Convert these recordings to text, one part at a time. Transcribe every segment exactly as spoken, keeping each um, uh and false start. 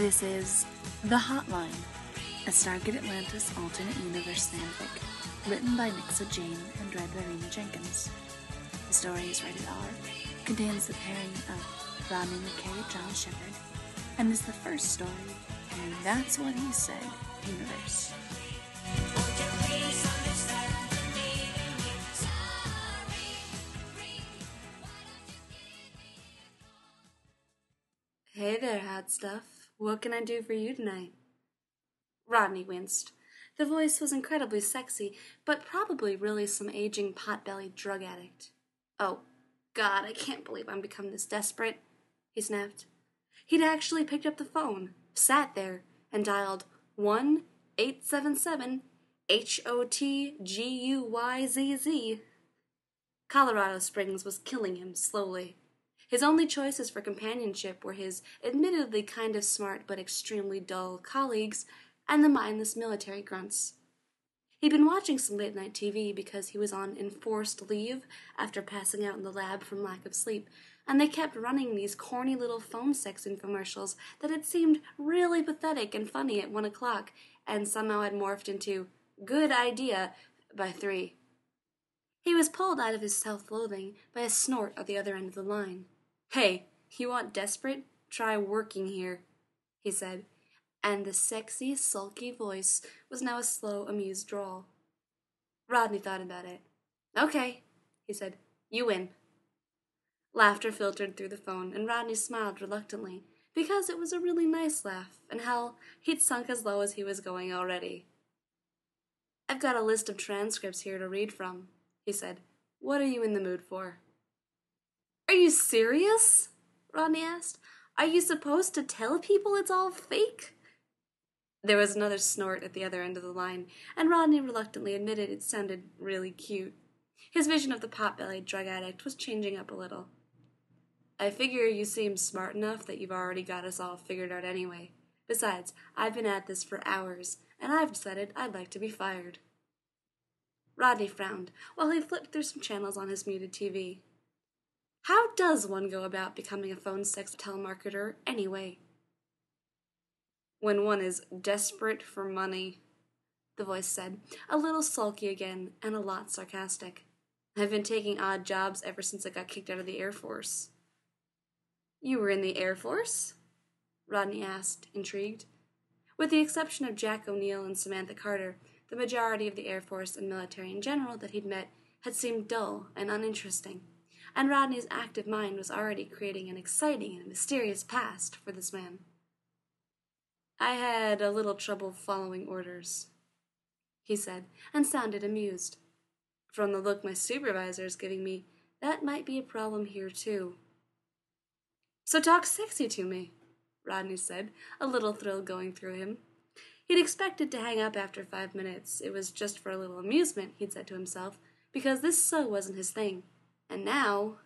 This is The Hotline, a Stargate Atlantis alternate universe fanfic, written by Nixa Jane and read by Rena Jenkins. The story is rated R, contains the pairing of Rodney McKay and John Shepard, and is the first story in That's What He Said universe. Hey there, hot stuff. What can I do for you tonight? Rodney winced. The voice was incredibly sexy, but probably really some aging pot-bellied drug addict. Oh, God, I can't believe I'm become this desperate, he snapped. He'd actually picked up the phone, sat there, and dialed one eight seven seven H O T G U Y Z Z. Colorado Springs was killing him slowly. His only choices for companionship were his admittedly kind of smart but extremely dull colleagues and the mindless military grunts. He'd been watching some late-night T V because he was on enforced leave after passing out in the lab from lack of sleep, and they kept running these corny little phone sex infomercials that had seemed really pathetic and funny at one o'clock and somehow had morphed into good idea by three. He was pulled out of his self-loathing by a snort at the other end of the line. "Hey, you want desperate? Try working here," he said, and the sexy, sulky voice was now a slow, amused drawl. Rodney thought about it. "Okay," he said. "You win." Laughter filtered through the phone, and Rodney smiled reluctantly, because it was a really nice laugh, and hell, he'd sunk as low as he was going already. "I've got a list of transcripts here to read from," he said. "What are you in the mood for?" "Are you serious?" Rodney asked. "Are you supposed to tell people it's all fake?" There was another snort at the other end of the line, and Rodney reluctantly admitted it sounded really cute. His vision of the pot-bellied drug addict was changing up a little. "I figure you seem smart enough that you've already got us all figured out anyway. Besides, I've been at this for hours, and I've decided I'd like to be fired." Rodney frowned while he flipped through some channels on his muted T V. How does one go about becoming a phone sex telemarketer anyway? "When one is desperate for money," the voice said, a little sulky again and a lot sarcastic. "I've been taking odd jobs ever since I got kicked out of the Air Force." "You were in the Air Force?" Rodney asked, intrigued. With the exception of Jack O'Neill and Samantha Carter, the majority of the Air Force and military in general that he'd met had seemed dull and uninteresting, and Rodney's active mind was already creating an exciting and mysterious past for this man. "I had a little trouble following orders," he said, and sounded amused. "From the look my supervisor's giving me, that might be a problem here, too." "So talk sexy to me," Rodney said, a little thrill going through him. He'd expected to hang up after five minutes. It was just for a little amusement, he'd said to himself, because this so wasn't his thing. And now...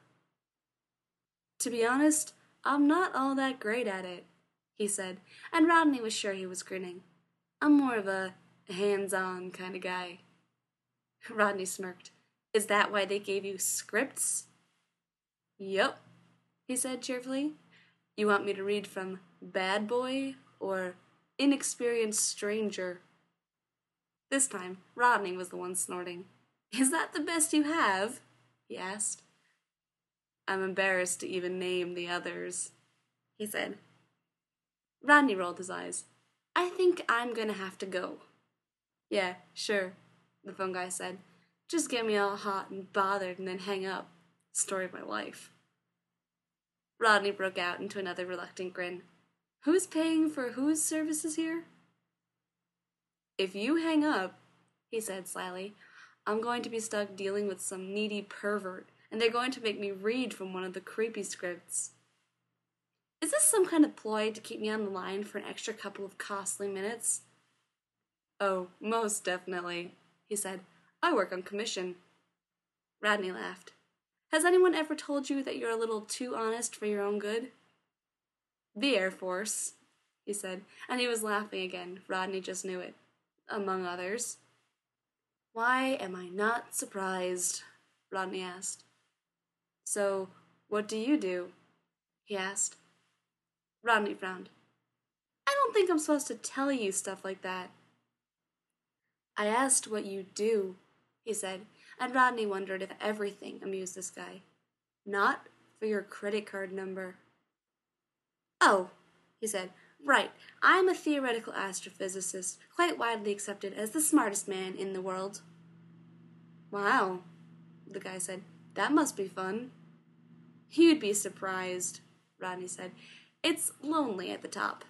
"To be honest, I'm not all that great at it," he said, and Rodney was sure he was grinning. "I'm more of a hands-on kind of guy." Rodney smirked. "Is that why they gave you scripts?" "Yup," he said cheerfully. "You want me to read from Bad Boy or Inexperienced Stranger?" This time, Rodney was the one snorting. "Is that the best you have?" he asked. "I'm embarrassed to even name the others," he said. Rodney rolled his eyes. "I think I'm gonna have to go." "Yeah, sure," the phone guy said. "Just get me all hot and bothered and then hang up. Story of my life." Rodney broke out into another reluctant grin. "Who's paying for whose services here?" "If you hang up," he said slyly, "I'm going to be stuck dealing with some needy pervert, and they're going to make me read from one of the creepy scripts." "Is this some kind of ploy to keep me on the line for an extra couple of costly minutes?" "Oh, most definitely," he said. "I work on commission." Rodney laughed. "Has anyone ever told you that you're a little too honest for your own good?" "The Air Force," he said, and he was laughing again. Rodney just knew it. "Among others." "Why am I not surprised?" Rodney asked. "So, what do you do?" he asked. Rodney frowned. "I don't think I'm supposed to tell you stuff like that. I asked what you do, he said, and Rodney wondered if everything amused this guy. Not for your credit card number. Oh, he said, right, I'm a theoretical astrophysicist, quite widely accepted as the smartest man in the world. Wow, the guy said, that must be fun. You'd be surprised, Rodney said. It's lonely at the top.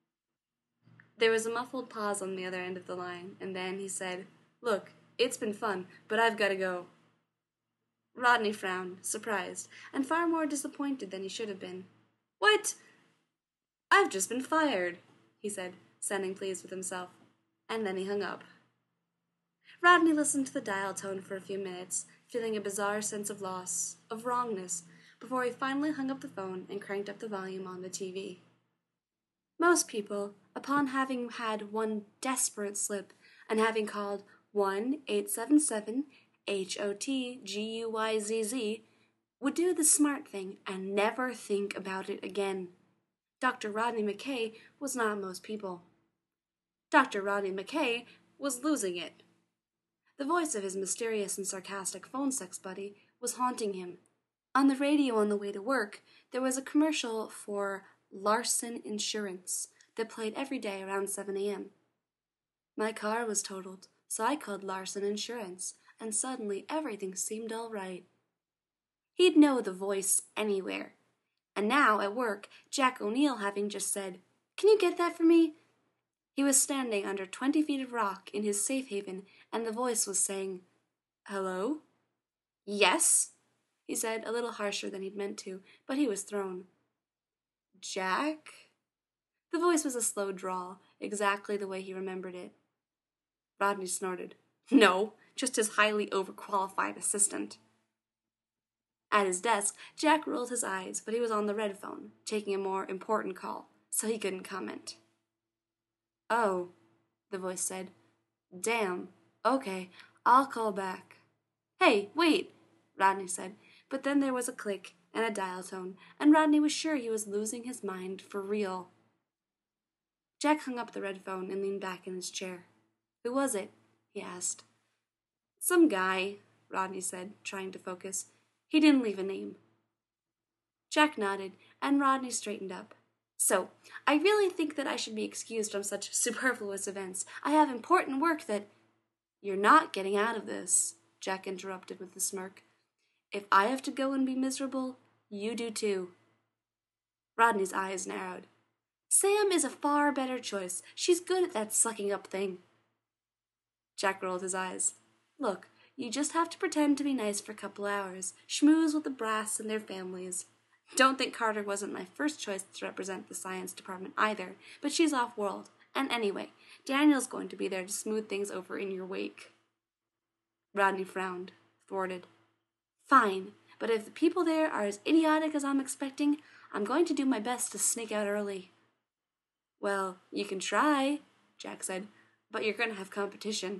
There was a muffled pause on the other end of the line, and then he said, Look, it's been fun, but I've got to go. Rodney frowned, surprised, and far more disappointed than he should have been. What? I've just been fired, he said, sounding pleased with himself. And then he hung up. Rodney listened to the dial tone for a few minutes, feeling a bizarre sense of loss, of wrongness, before he finally hung up the phone and cranked up the volume on the T V. Most people, upon having had one desperate slip and having called one eight seven seven H O T G U Y Z Z, would do the smart thing and never think about it again. Doctor Rodney McKay was not most people. Doctor Rodney McKay was losing it. The voice of his mysterious and sarcastic phone sex buddy was haunting him. On the radio on the way to work, there was a commercial for Larson Insurance that played every day around seven a.m. My car was totaled, so I called Larson Insurance, and suddenly everything seemed all right. He'd know the voice anywhere. And now, at work, Jack O'Neill having just said, Can you get that for me? He was standing under twenty feet of rock in his safe haven, and the voice was saying, Hello? Yes, he said, a little harsher than he'd meant to, but he was thrown. Jack? The voice was a slow drawl, exactly the way he remembered it. Rodney snorted. No, just his highly overqualified assistant. At his desk, Jack rolled his eyes, but he was on the red phone, taking a more important call, so he couldn't comment. Oh, the voice said. Damn. Okay, I'll call back. Hey, wait, Rodney said, but then there was a click and a dial tone, and Rodney was sure he was losing his mind for real. Jack hung up the red phone and leaned back in his chair. Who was it? He asked. Some guy, Rodney said, trying to focus. He didn't leave a name. Jack nodded, and Rodney straightened up. So, I really think that I should be excused from such superfluous events. I have important work that... You're not getting out of this, Jack interrupted with a smirk. If I have to go and be miserable, you do too. Rodney's eyes narrowed. Sam is a far better choice. She's good at that sucking up thing. Jack rolled his eyes. Look, you just have to pretend to be nice for a couple hours, schmooze with the brass and their families. Don't think Carter wasn't my first choice to represent the science department either, but she's off-world. And anyway, Daniel's going to be there to smooth things over in your wake. Rodney frowned, thwarted. Fine, but if the people there are as idiotic as I'm expecting, I'm going to do my best to sneak out early. Well, you can try, Jack said, but you're going to have competition.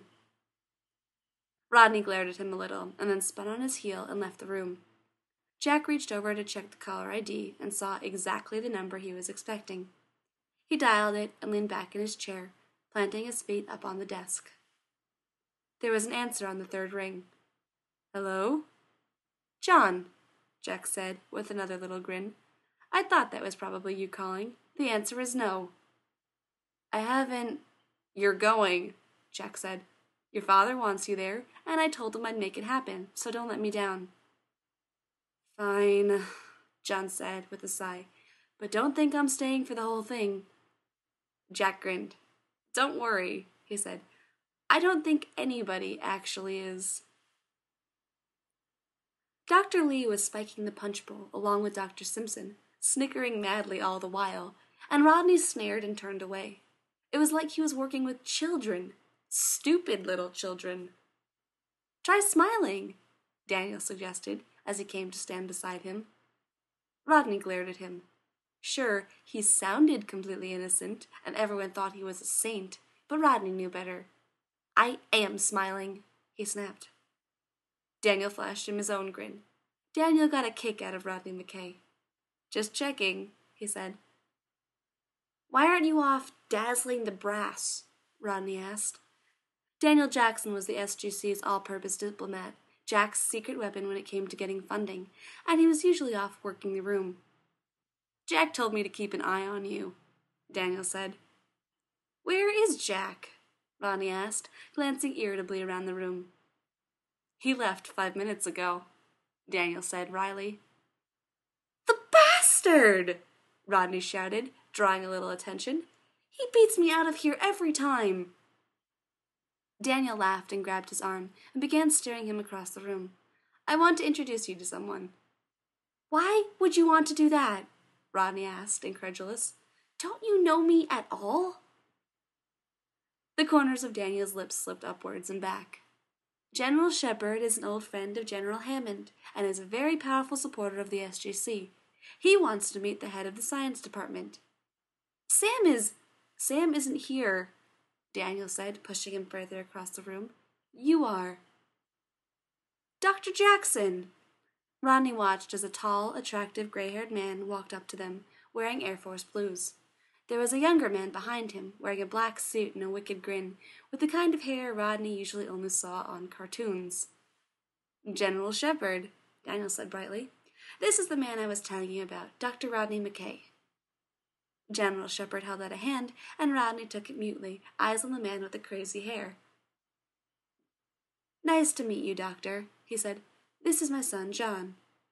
Rodney glared at him a little, and then spun on his heel and left the room. Jack reached over to check the caller I D and saw exactly the number he was expecting. He dialed it and leaned back in his chair, planting his feet up on the desk. There was an answer on the third ring. Hello? John, Jack said, with another little grin. I thought that was probably you calling. The answer is no. I haven't... You're going, Jack said. Your father wants you there, and I told him I'd make it happen, so don't let me down. Fine, John said with a sigh, but don't think I'm staying for the whole thing. Jack grinned. Don't worry, he said. I don't think anybody actually is. Doctor Lee was spiking the punch bowl along with Doctor Simpson, snickering madly all the while, and Rodney snared and turned away. It was like he was working with children. Stupid little children. Try smiling, Daniel suggested as he came to stand beside him. Rodney glared at him. Sure, he sounded completely innocent, and everyone thought he was a saint, but Rodney knew better. I am smiling, he snapped. Daniel flashed him his own grin. Daniel got a kick out of Rodney McKay. Just checking, he said. Why aren't you off dazzling the brass? Rodney asked. Daniel Jackson was the S G C's all-purpose diplomat, Jack's secret weapon when it came to getting funding, and he was usually off working the room. Jack told me to keep an eye on you, Daniel said. Where is Jack? Rodney asked, glancing irritably around the room. He left five minutes ago, Daniel said wryly. The bastard! Rodney shouted, drawing a little attention. He beats me out of here every time. Daniel laughed and grabbed his arm and began steering him across the room. I want to introduce you to someone. Why would you want to do that? Rodney asked, incredulous. Don't you know me at all? The corners of Daniel's lips slipped upwards and back. General Shepard is an old friend of General Hammond and is a very powerful supporter of the S G C. He wants to meet the head of the science department. Sam is... Sam isn't here, Daniel said, pushing him further across the room. You are. Doctor Jackson! Rodney watched as a tall, attractive, gray-haired man walked up to them, wearing Air Force blues. There was a younger man behind him, wearing a black suit and a wicked grin, with the kind of hair Rodney usually only saw on cartoons. General Shepard, Daniel said brightly. This is the man I was telling you about, Doctor Rodney McKay. General Shepard held out a hand, and Rodney took it mutely, eyes on the man with the crazy hair. Nice to meet you, Doctor, he said. This is my son, John.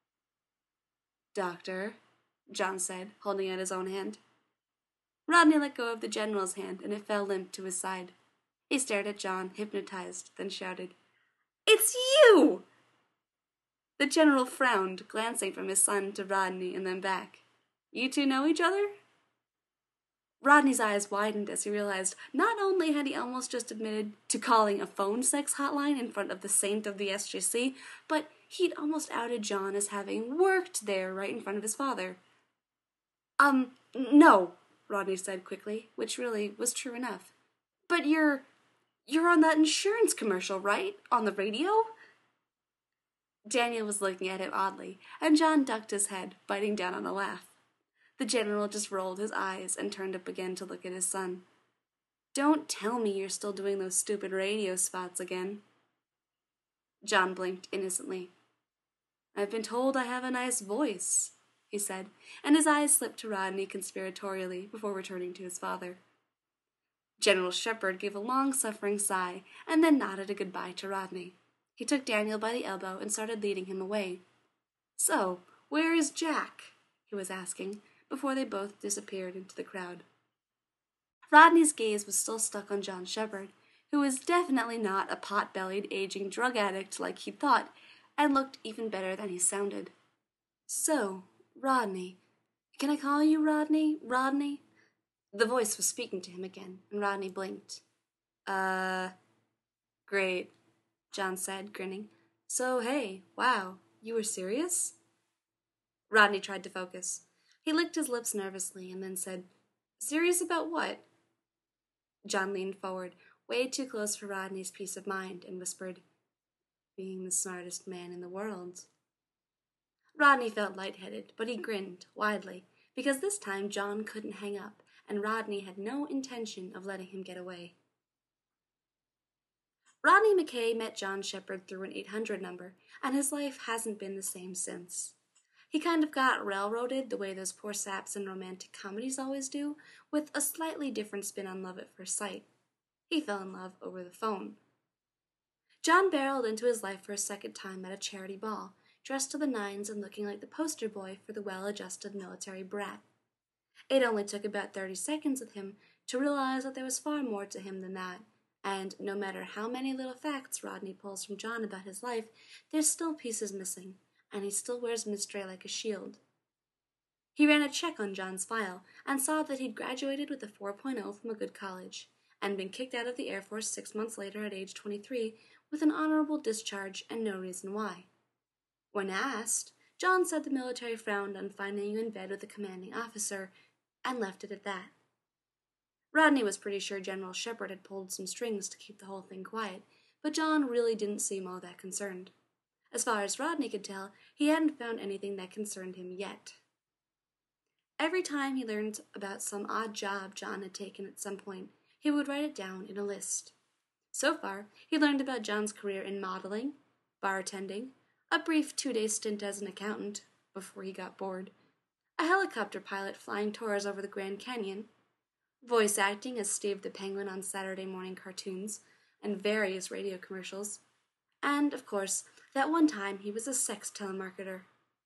Doctor, John said, holding out his own hand. Rodney let go of the general's hand, and it fell limp to his side. He stared at John, hypnotized, then shouted, It's you! The general frowned, glancing from his son to Rodney and then back. You two know each other? Rodney's eyes widened as he realized not only had he almost just admitted to calling a phone sex hotline in front of the saint of the S G C, but he'd almost outed John as having worked there right in front of his father. Um, no, Rodney said quickly, which really was true enough. But you're... you're on that insurance commercial, right? On the radio? Daniel was looking at him oddly, and John ducked his head, biting down on a laugh. The general just rolled his eyes and turned up again to look at his son. Don't tell me you're still doing those stupid radio spots again. John blinked innocently. I've been told I have a nice voice, he said, and his eyes slipped to Rodney conspiratorially before returning to his father. General Shepard gave a long-suffering sigh and then nodded a goodbye to Rodney. He took Daniel by the elbow and started leading him away. So, where is Jack? He was asking, before they both disappeared into the crowd. Rodney's gaze was still stuck on John Shepard, who was definitely not a pot-bellied aging drug addict like he thought, and looked even better than he sounded. So, Rodney. Can I call you Rodney? Rodney? The voice was speaking to him again, and Rodney blinked. Uh, great, John said, grinning. So, hey, wow, you were serious? Rodney tried to focus. He licked his lips nervously and then said, Serious about what? John leaned forward, way too close for Rodney's peace of mind, and whispered, Being the smartest man in the world. Rodney felt lightheaded, but he grinned widely, because this time John couldn't hang up, and Rodney had no intention of letting him get away. Rodney McKay met John Shepard through an eight hundred number, and his life hasn't been the same since. He kind of got railroaded the way those poor saps in romantic comedies always do, with a slightly different spin on love at first sight. He fell in love over the phone. John barreled into his life for a second time at a charity ball, dressed to the nines and looking like the poster boy for the well-adjusted military brat. It only took about thirty seconds with him to realize that there was far more to him than that, and no matter how many little facts Rodney pulls from John about his life, there's still pieces missing, and he still wears mystery like a shield. He ran a check on John's file and saw that he'd graduated with a four point oh from a good college, and been kicked out of the Air Force six months later at age twenty-three with an honorable discharge and no reason why. When asked, John said the military frowned on finding you in bed with a commanding officer, and left it at that. Rodney was pretty sure General Shepard had pulled some strings to keep the whole thing quiet, but John really didn't seem all that concerned. As far as Rodney could tell, he hadn't found anything that concerned him yet. Every time he learned about some odd job John had taken at some point, he would write it down in a list. So far, he learned about John's career in modeling, bartending, a brief two-day stint as an accountant before he got bored, a helicopter pilot flying tours over the Grand Canyon, voice acting as Steve the Penguin on Saturday morning cartoons and various radio commercials, and, of course, that one time he was a sex telemarketer.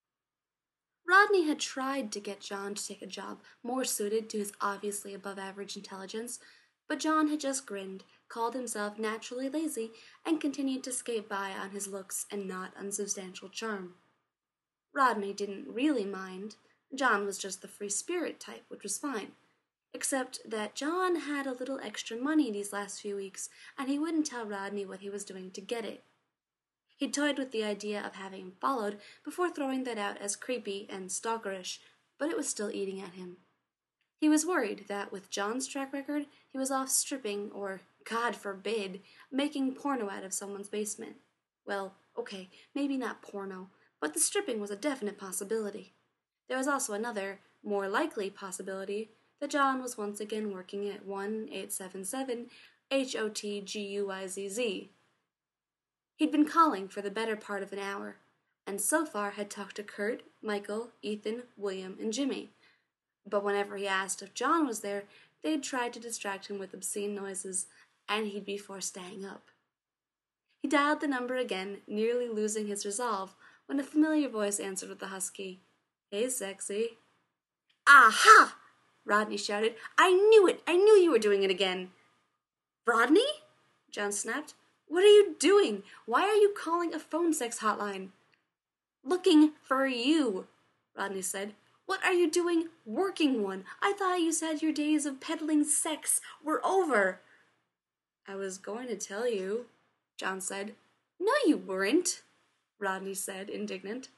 Rodney had tried to get John to take a job more suited to his obviously above-average intelligence, but John had just grinned, called himself naturally lazy, and continued to skate by on his looks and not unsubstantial charm. Rodney didn't really mind. John was just the free spirit type, which was fine. Except that John had a little extra money these last few weeks, and he wouldn't tell Rodney what he was doing to get it. He toyed with the idea of having him followed before throwing that out as creepy and stalkerish, but it was still eating at him. He was worried that with John's track record, he was off stripping or, God forbid, making porno out of someone's basement. Well, okay, maybe not porno, but the stripping was a definite possibility. There was also another, more likely possibility that John was once again working at one eight seven seven H O T G U I Z Z. He'd been calling for the better part of an hour, and so far had talked to Kurt, Michael, Ethan, William, and Jimmy. But whenever he asked if John was there, they'd try to distract him with obscene noises, and he'd be forced to hang up. He dialed the number again, nearly losing his resolve, when a familiar voice answered with a husky, "Hey, sexy." "Aha!" Rodney shouted. "I knew it! I knew you were doing it again!" "Rodney?" John snapped. "What are you doing? Why are you calling a phone sex hotline?" "Looking for you," Rodney said. "What are you doing working one? I thought you said your days of peddling sex were over." "I was going to tell you," John said. "No, you weren't," Rodney said, indignant.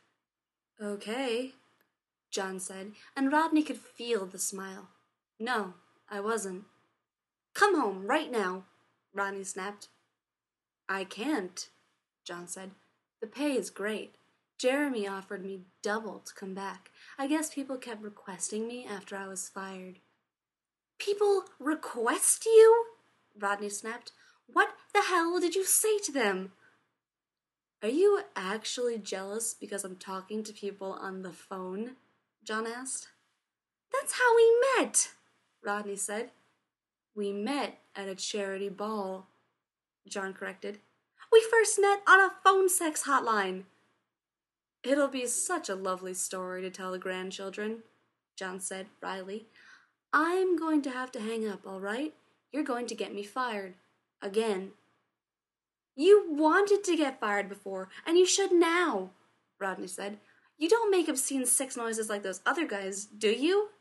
"Okay," John said, and Rodney could feel the smile. "No, I wasn't." "Come home, right now," Rodney snapped. "I can't," John said. "The pay is great. Jeremy offered me double to come back. I guess people kept requesting me after I was fired." "People request you?" Rodney snapped. "What the hell did you say to them?" "Are you actually jealous because I'm talking to people on the phone?" John asked. "That's how we met," Rodney said. "We met at a charity ball," John corrected. "We first met on a phone sex hotline." "It'll be such a lovely story to tell the grandchildren," John said wryly. "I'm going to have to hang up, all right? You're going to get me fired. Again." "You wanted to get fired before, and you should now," Rodney said. "You don't make obscene sex noises like those other guys, do you?"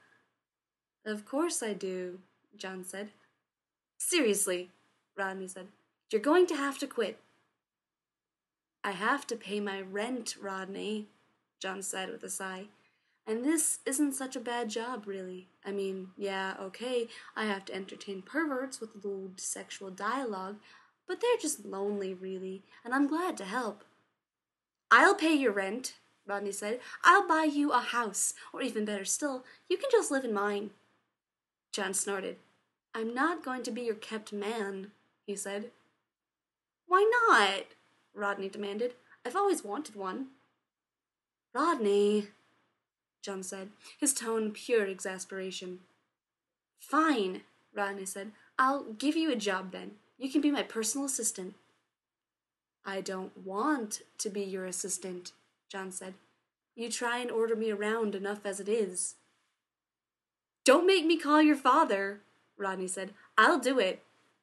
"Of course I do," John said. "Seriously," Rodney said. "You're going to have to quit." "I have to pay my rent, Rodney," John said with a sigh. "And this isn't such a bad job, really. I mean, yeah, okay, I have to entertain perverts with lewd sexual dialogue, but they're just lonely, really, and I'm glad to help." "I'll pay your rent," Rodney said. "I'll buy you a house, or even better still, you can just live in mine." John snorted. "I'm not going to be your kept man," he said. "Why not?" Rodney demanded. "I've always wanted one." "Rodney," John said, his tone pure exasperation. "Fine," Rodney said. "I'll give you a job then. You can be my personal assistant." "I don't want to be your assistant," John said. "You try and order me around enough as it is." "Don't make me call your father," Rodney said. "I'll do it."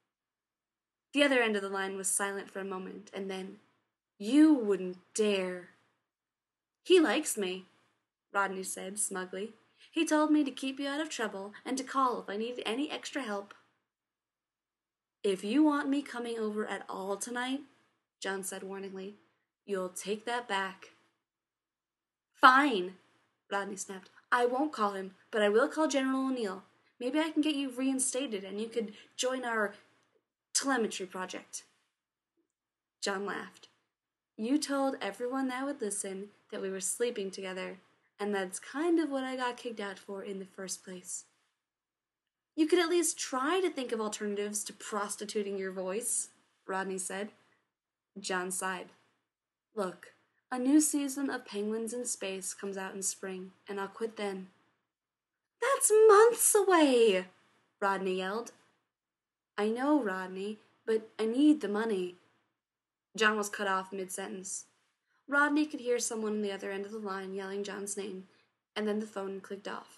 The other end of the line was silent for a moment, and then, "You wouldn't dare." "He likes me," Rodney said smugly. "He told me to keep you out of trouble and to call if I needed any extra help." "If you want me coming over at all tonight," John said warningly, "you'll take that back." "Fine," Rodney snapped. "I won't call him, but I will call General O'Neill. Maybe I can get you reinstated and you could join our telemetry project." John laughed. "You told everyone that would listen that we were sleeping together, And that's kind of what I got kicked out for in the first place. You could at least try to think of alternatives to prostituting your voice, Rodney said. John sighed. Look, a new season of Penguins in Space comes out in spring, and I'll quit then. That's months away, Rodney yelled. I know, Rodney, but I need the money. John was cut off mid-sentence. Rodney could hear someone on the other end of the line yelling John's name, and then the phone clicked off.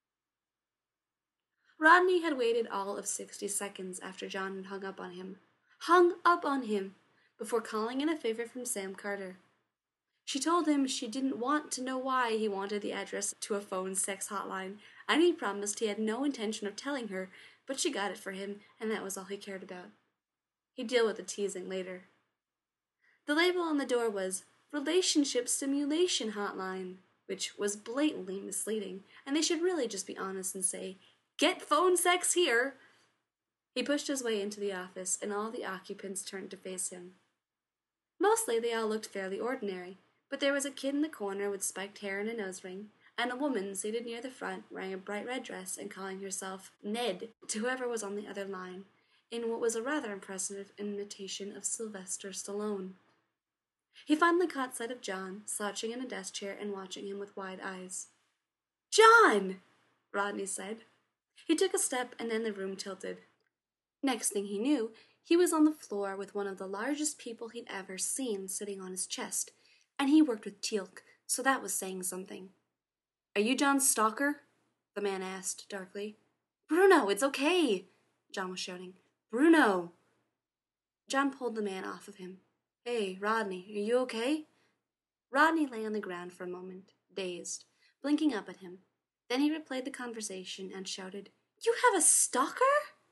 Rodney had waited all of sixty seconds after John had hung up on him. Hung up on him! Before calling in a favor from Sam Carter. She told him she didn't want to know why he wanted the address to a phone sex hotline, and he promised he had no intention of telling her, but she got it for him, and that was all he cared about. He'd deal with the teasing later. The label on the door was Relationship Stimulation Hotline, which was blatantly misleading, and they should really just be honest and say, Get phone sex here! He pushed his way into the office, and all the occupants turned to face him. Mostly they all looked fairly ordinary, but there was a kid in the corner with spiked hair and a nose ring, and a woman seated near the front wearing a bright red dress and calling herself Ned to whoever was on the other line, in what was a rather impressive imitation of Sylvester Stallone. He finally caught sight of John, slouching in a desk chair and watching him with wide eyes. John! Rodney said. He took a step, and then the room tilted. Next thing he knew, he was on the floor with one of the largest people he'd ever seen sitting on his chest, and he worked with Teal'c, so that was saying something. Are you John's stalker? The man asked darkly. Bruno, it's okay, John was shouting. Bruno! John pulled the man off of him. Hey, Rodney, are you okay? Rodney lay on the ground for a moment, dazed, blinking up at him. Then he replayed the conversation and shouted, You have a stalker?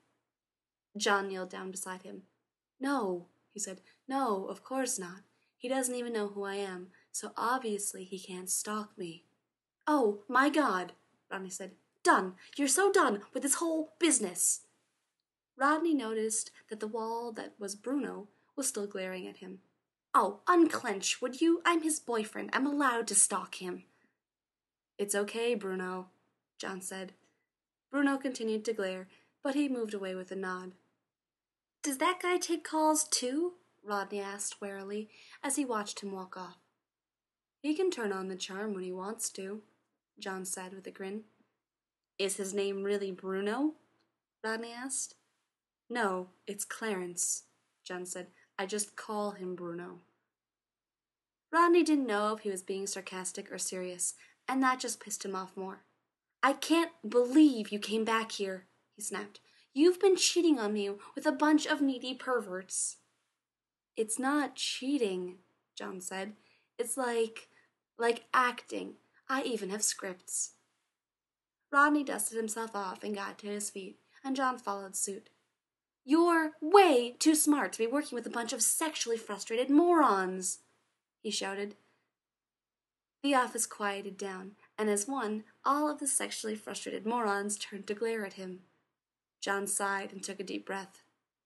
John kneeled down beside him. No, he said. No, of course not. He doesn't even know who I am, so obviously he can't stalk me. Oh, my God, Rodney said. Done. You're so done with this whole business. Rodney noticed that the wall that was Bruno was still glaring at him. Oh, unclench, would you? I'm his boyfriend. I'm allowed to stalk him. It's okay, Bruno, John said. Bruno continued to glare, but he moved away with a nod. Does that guy take calls too? Rodney asked warily as he watched him walk off. He can turn on the charm when he wants to, John said with a grin. Is his name really Bruno? Rodney asked. No, it's Clarence, John said. I just call him Bruno. Rodney didn't know if he was being sarcastic or serious, and that just pissed him off more. I can't believe you came back here, he snapped. You've been cheating on me with a bunch of needy perverts. It's not cheating, John said. It's like, like acting. I even have scripts. Rodney dusted himself off and got to his feet, and John followed suit. You're way too smart to be working with a bunch of sexually frustrated morons, he shouted. The office quieted down, and as one, all of the sexually frustrated morons turned to glare at him. John sighed and took a deep breath.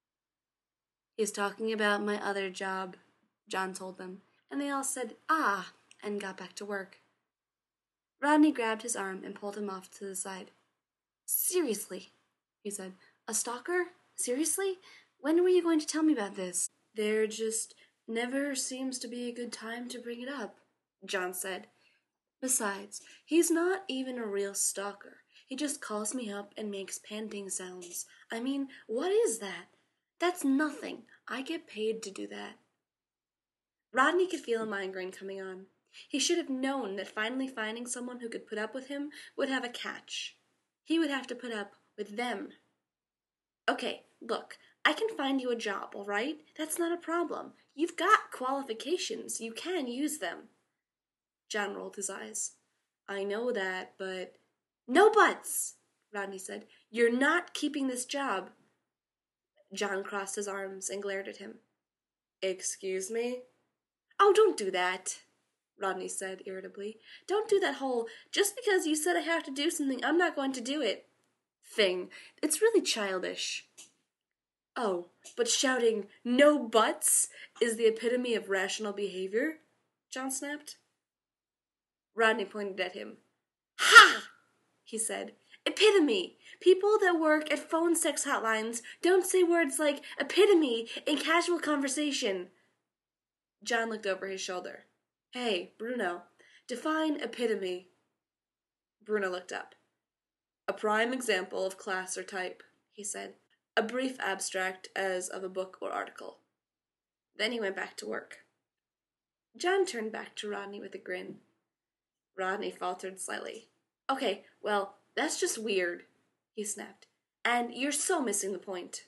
He's talking about my other job, John told them, and they all said, ah, and got back to work. Rodney grabbed his arm and pulled him off to the side. Seriously, he said, a stalker? Seriously? When were you going to tell me about this? There just never seems to be a good time to bring it up, John said. Besides, he's not even a real stalker. He just calls me up and makes panting sounds. I mean, what is that? That's nothing. I get paid to do that. Rodney could feel a migraine coming on. He should have known that finally finding someone who could put up with him would have a catch. He would have to put up with them. Okay, look, I can find you a job, all right? That's not a problem. You've got qualifications. You can use them. John rolled his eyes. I know that, but... No buts, Rodney said. You're not keeping this job. John crossed his arms and glared at him. Excuse me? Oh, don't do that, Rodney said irritably. Don't do that whole, just because you said I have to do something, I'm not going to do it thing. It's really childish. Oh, but shouting, no buts, is the epitome of rational behavior? John snapped. Rodney pointed at him. Ha! He said. Epitome! People that work at phone sex hotlines don't say words like epitome in casual conversation. John looked over his shoulder. Hey, Bruno, define epitome. Bruno looked up. A prime example of class or type, he said. A brief abstract as of a book or article. Then he went back to work. John turned back to Rodney with a grin. Rodney faltered slightly. Okay, well, that's just weird, he snapped. And you're so missing the point.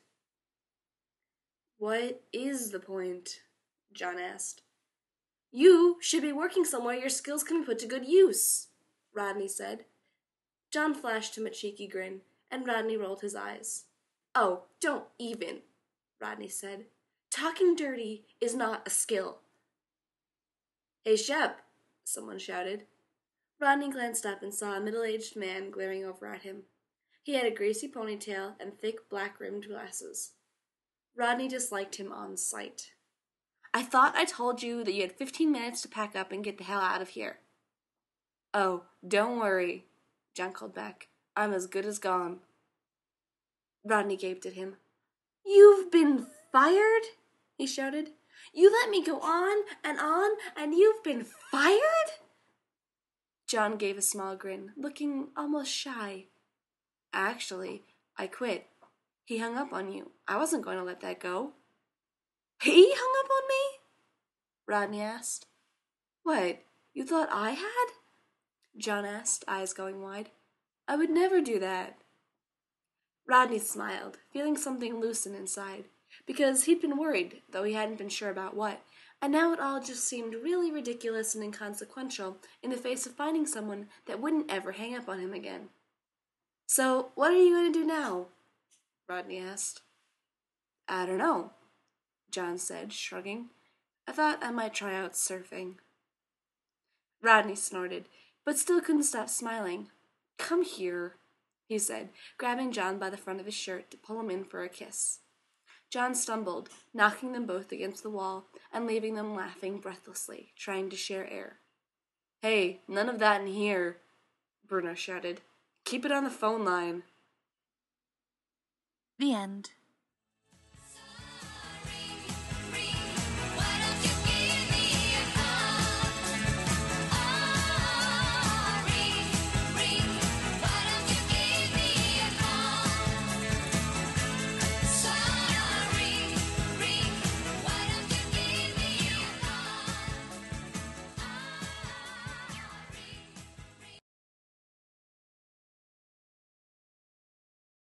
What is the point? John asked. You should be working somewhere your skills can be put to good use, Rodney said. John flashed him a cheeky grin, and Rodney rolled his eyes. Oh, don't even, Rodney said. Talking dirty is not a skill. Hey, Shep, someone shouted. Rodney glanced up and saw a middle-aged man glaring over at him. He had a greasy ponytail and thick black-rimmed glasses. Rodney disliked him on sight. I thought I told you that you had fifteen minutes to pack up and get the hell out of here. Oh, don't worry, John called back. I'm as good as gone. Rodney gaped at him. You've been fired? He shouted. You let me go on and on, and you've been fired? John gave a small grin, looking almost shy. Actually, I quit. He hung up on you. I wasn't going to let that go. He hung up on me? Rodney asked. What, you thought I had? John asked, eyes going wide. I would never do that. Rodney smiled, feeling something loosen inside, because he'd been worried, though he hadn't been sure about what, and now it all just seemed really ridiculous and inconsequential in the face of finding someone that wouldn't ever hang up on him again. So, what are you going to do now? Rodney asked. I don't know, John said, shrugging. I thought I might try out surfing. Rodney snorted, but still couldn't stop smiling. Come here, he said, grabbing John by the front of his shirt to pull him in for a kiss. John stumbled, knocking them both against the wall and leaving them laughing breathlessly, trying to share air. Hey, none of that in here, Bruno shouted. Keep it on the phone line. The end.